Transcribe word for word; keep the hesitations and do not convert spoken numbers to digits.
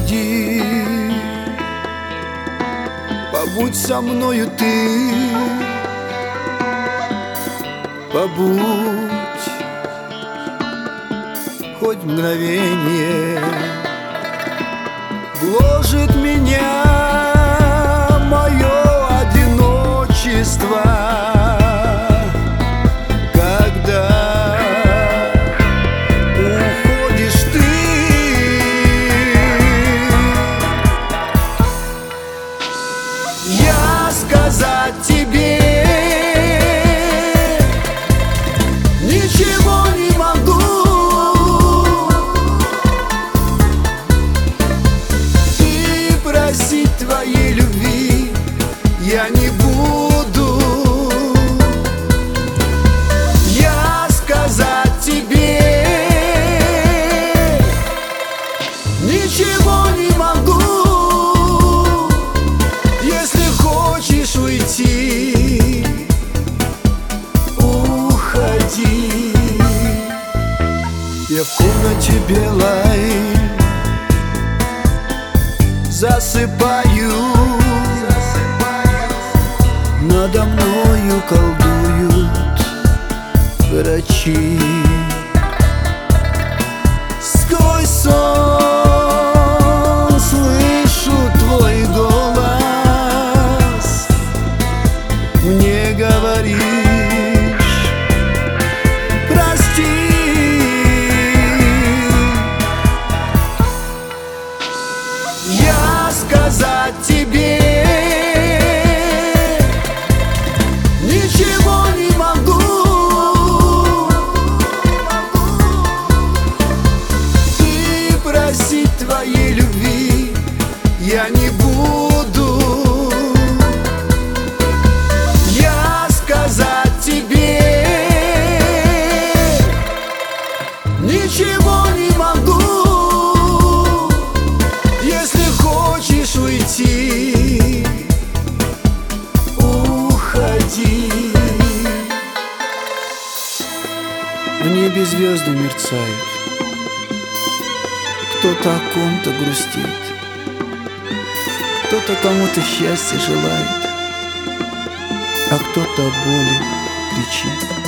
уходи, побудь со мною ты, побудь хоть мгновение. Гложет меня мое одиночество, когда уходишь ты. Я сказать тебе ничего не могу, и просить твоей любви я не буду. Я сказать тебе ничего не могу. Если хочешь уйти, уходи. Я в комнате белой засыпаю, надо мною колдуют врачи. Сквозь сон слышу твой голос, мне говоришь прости. Я сказать тебе ничего не могу, и просить твоей любви я не буду. Я сказать тебе ничего не могу. Если хочешь уйти, уходи. В небе звезды мерцают, кто-то о ком-то грустит, кто-то кому-то счастья желает, а кто-то о боли кричит.